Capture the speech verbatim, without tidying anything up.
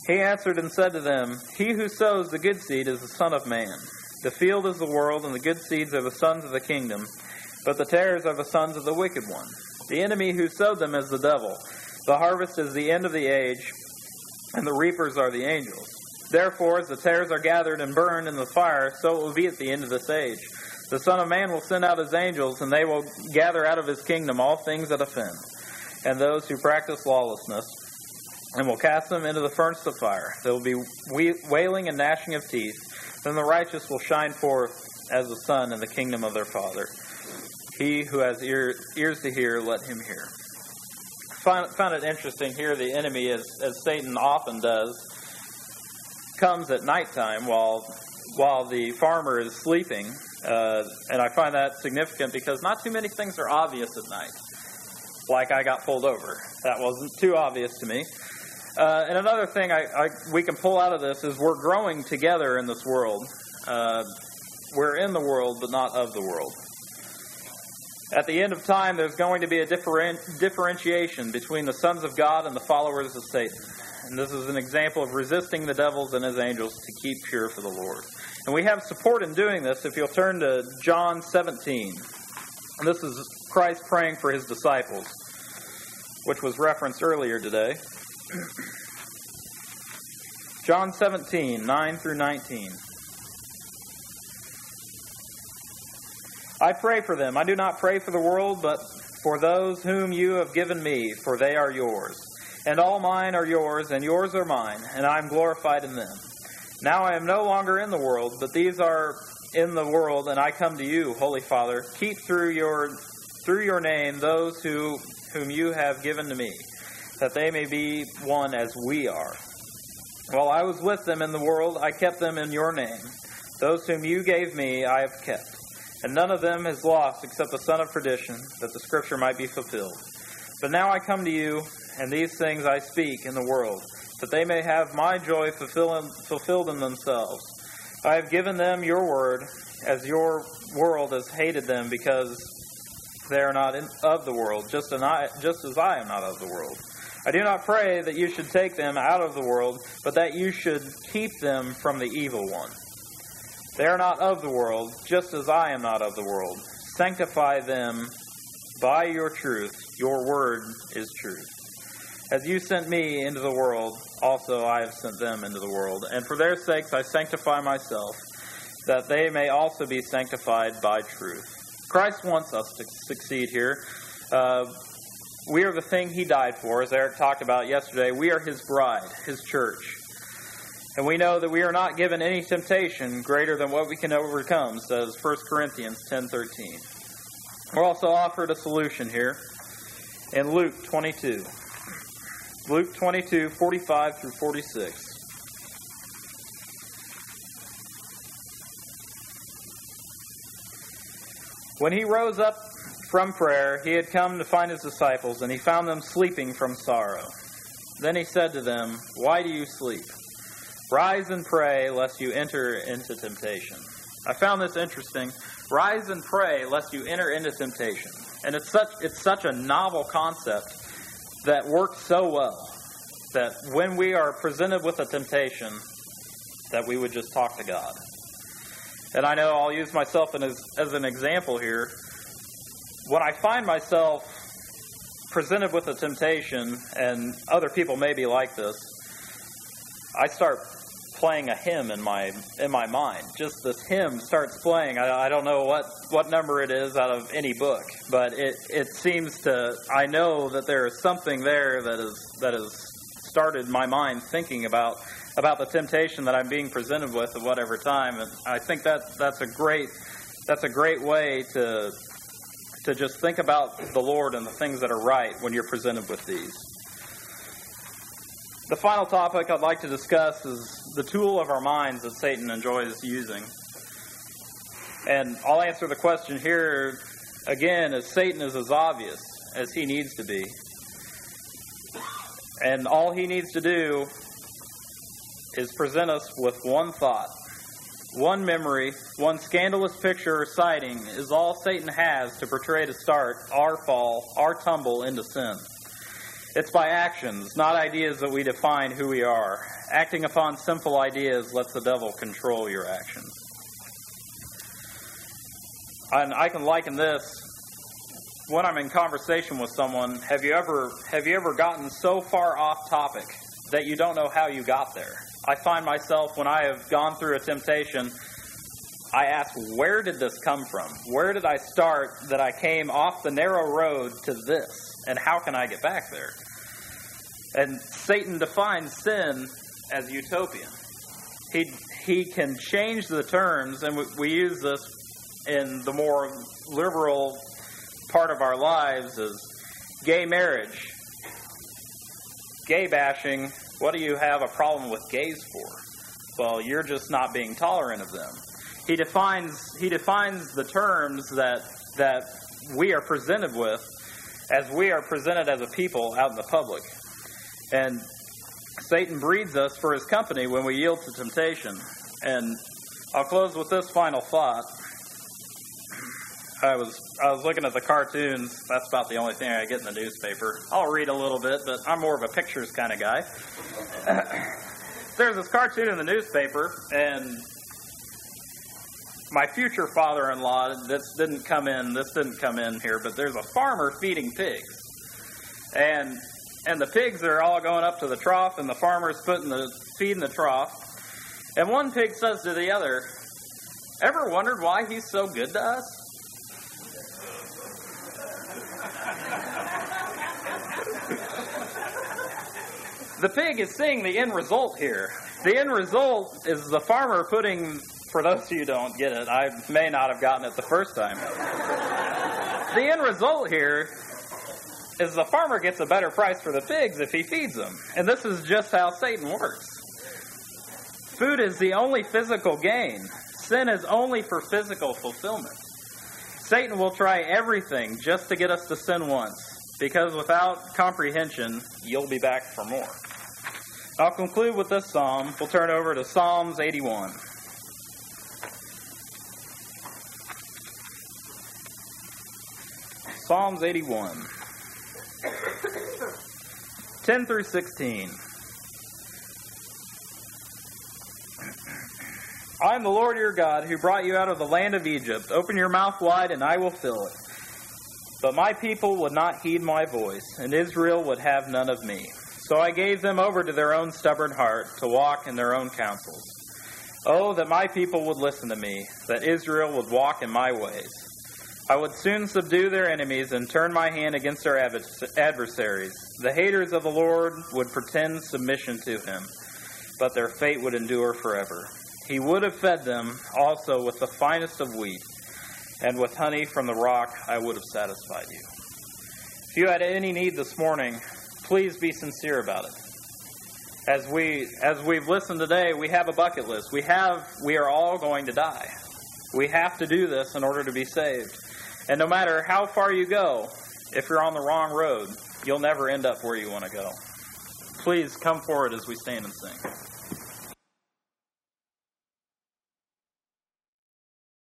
He answered and said to them, He who sows the good seed is the Son of Man. The field is the world, and the good seeds are the sons of the kingdom, but the tares are the sons of the wicked one. The enemy who sowed them is the devil. The harvest is the end of the age, and the reapers are the angels. Therefore, as the tares are gathered and burned in the fire, so it will be at the end of this age. The Son of Man will send out his angels, and they will gather out of his kingdom all things that offend, and those who practice lawlessness, and will cast them into the furnace of fire. There will be wailing and gnashing of teeth. Then the righteous will shine forth as the sun in the kingdom of their Father. He who has ear, ears to hear, let him hear. I found it interesting here, the enemy, as, as Satan often does, comes at nighttime while while the farmer is sleeping. Uh, and I find that significant because not too many things are obvious at night. Like I got pulled over. That wasn't too obvious to me. Uh, and another thing I, I, we can pull out of this is we're growing together in this world. Uh, we're in the world, but not of the world. At the end of time, there's going to be a different, differentiation between the sons of God and the followers of Satan. And this is an example of resisting the devils and his angels to keep pure for the Lord. And we have support in doing this if you'll turn to John seventeen. And this is Christ praying for his disciples, which was referenced earlier today. John seventeen, nine through nineteen. I pray for them. I do not pray for the world, but for those whom you have given me, for they are yours. And all mine are yours, and yours are mine, and I am glorified in them. Now I am no longer in the world, but these are in the world, and I come to you, Holy Father. Keep through your through your name those who whom you have given to me, that they may be one as we are. While I was with them in the world, I kept them in your name. Those whom you gave me, I have kept. And none of them is lost except the son of perdition, that the scripture might be fulfilled. But now I come to you, and these things I speak in the world, that they may have my joy fulfilled in themselves. I have given them your word, as your world has hated them, because they are not in, of the world, just, an I, just as I am not of the world. I do not pray that you should take them out of the world, but that you should keep them from the evil one. They are not of the world, just as I am not of the world. Sanctify them by your truth. Your word is truth. As you sent me into the world, also I have sent them into the world. And for their sakes I sanctify myself, that they may also be sanctified by truth. Christ wants us to succeed here. Uh, we are the thing he died for, as Eric talked about yesterday. We are his bride, his church. And we know that we are not given any temptation greater than what we can overcome, says First Corinthians ten thirteen. We're also offered a solution here in Luke twenty-two. Luke twenty-two, forty-five through forty-six. When he rose up from prayer, he had come to find his disciples, and he found them sleeping from sorrow. Then he said to them, Why do you sleep? Rise and pray, lest you enter into temptation. I found this interesting. Rise and pray, lest you enter into temptation. And it's such it's such a novel concept that works so well that when we are presented with a temptation, that we would just talk to God. And I know I'll use myself as, as an example here. When I find myself presented with a temptation, and other people may be like this, I start playing a hymn in my in my mind. Just this hymn starts playing. I, I don't know what, what number it is out of any book, but it, it seems to, I know that there is something there that is that has started my mind thinking about about the temptation that I'm being presented with at whatever time. And I think that that's a great that's a great way to to just think about the Lord and the things that are right when you're presented with these. The final topic I'd like to discuss is the tool of our minds that Satan enjoys using. And I'll answer the question here again, as Satan is as obvious as he needs to be. And all he needs to do is present us with one thought, one memory, one scandalous picture or sighting is all Satan has to portray to start our fall, our tumble into sin. It's by actions, not ideas, that we define who we are. Acting upon simple ideas lets the devil control your actions. And I can liken this, when I'm in conversation with someone, have you ever have you ever gotten so far off topic that you don't know how you got there? I find myself, when I have gone through a temptation, I ask, where did this come from? Where did I start that I came off the narrow road to this? And how can I get back there? And Satan defines sin as utopian. He he can change the terms, and we, we use this in the more liberal part of our lives, as gay marriage, gay bashing. What do you have a problem with gays for? Well, you're just not being tolerant of them. He defines he defines the terms that that we are presented with as we are presented as a people out in the public. And Satan breeds us for his company when we yield to temptation. And I'll close with this final thought. I was I was looking at the cartoons. That's about the only thing I get in the newspaper. I'll read a little bit, but I'm more of a pictures kind of guy. There's this cartoon in the newspaper, and my future father-in-law, this didn't come in, this didn't come in here, but there's a farmer feeding pigs. And and the pigs are all going up to the trough, and the farmer's putting the feed in the trough. And one pig says to the other, "Ever wondered why he's so good to us?" The pig is seeing the end result here. The end result is the farmer putting, for those of you who don't get it, I may not have gotten it the first time. The end result here is the farmer gets a better price for the pigs if he feeds them. And this is just how Satan works. Food is the only physical gain. Sin is only for physical fulfillment. Satan will try everything just to get us to sin once, because without comprehension, you'll be back for more. I'll conclude with this psalm. We'll turn over to Psalms eighty-one. Psalms eighty-one. ten through sixteen. I am the Lord your God, who brought you out of the land of Egypt. Open your mouth wide, and I will fill it. But my people would not heed my voice, and Israel would have none of me. So I gave them over to their own stubborn heart, to walk in their own counsels. Oh, that my people would listen to me, that Israel would walk in my ways. I would soon subdue their enemies and turn my hand against their adversaries. The haters of the Lord would pretend submission to him, but their fate would endure forever. He would have fed them also with the finest of wheat, and with honey from the rock I would have satisfied you. If you had any need this morning, please be sincere about it. As we as we've listened today, we have a bucket list. We have we are all going to die. We have to do this in order to be saved. And no matter how far you go, if you're on the wrong road, you'll never end up where you want to go. Please come forward as we stand and sing.